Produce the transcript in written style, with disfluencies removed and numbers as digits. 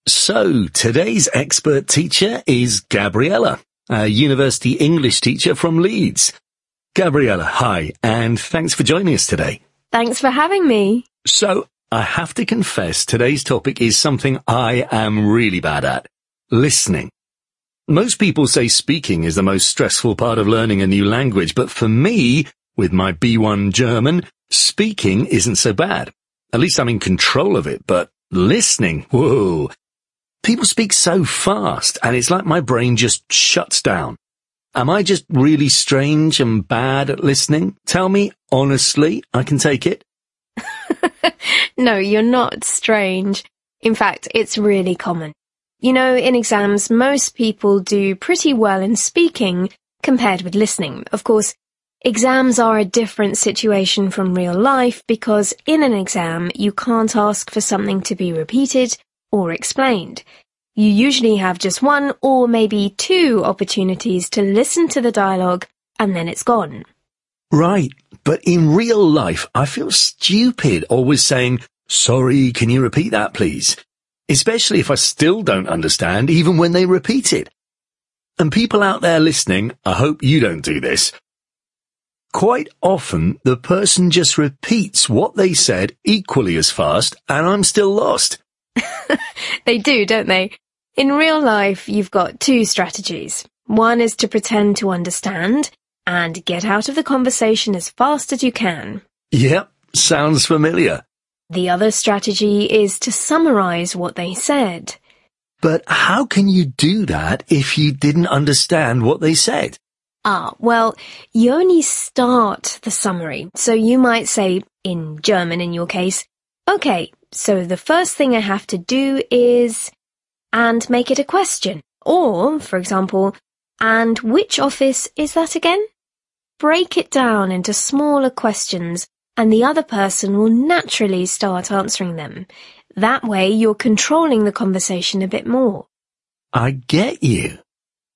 So, today's expert teacher is Gabriella, a university English teacher from Leeds. Gabriella, hi, and thanks for joining us today. Thanks for having me. So, I have to confess today's topic is something I am really bad at. Listening. Most people say speaking is the most stressful part of learning a new language, but for me, with my B1 German, speaking isn't so bad. At least I'm in control of it, but listening, whoa. People speak so fast, and it's like my brain just shuts down. Am I just really strange and bad at listening? Tell me, honestly, I can take it. No, you're not strange. In fact, it's really common. You know, in exams, most people do pretty well in speaking compared with listening. Of course, exams are a different situation from real life because in an exam, you can't ask for something to be repeated or explained. You usually have just one or maybe two opportunities to listen to the dialogue and then it's gone. Right, but in real life, I feel stupid always saying, "Sorry, can you repeat that, please?" Especially if I still don't understand, even when they repeat it. And people out there listening, I hope you don't do this. Quite often, the person just repeats what they said equally as fast, and I'm still lost. They do, don't they? In real life, you've got two strategies. One is to pretend to understand and get out of the conversation as fast as you can. Yep, sounds familiar. The other strategy is to summarize what they said. But how can you do that if you didn't understand what they said? Well, you only start the summary. So you might say, in German in your case, "Okay, so the first thing I have to do is..." and make it a question. Or, for example, "And which office is that again?" Break it down into smaller questions and the other person will naturally start answering them. That way you're controlling the conversation a bit more. I get you.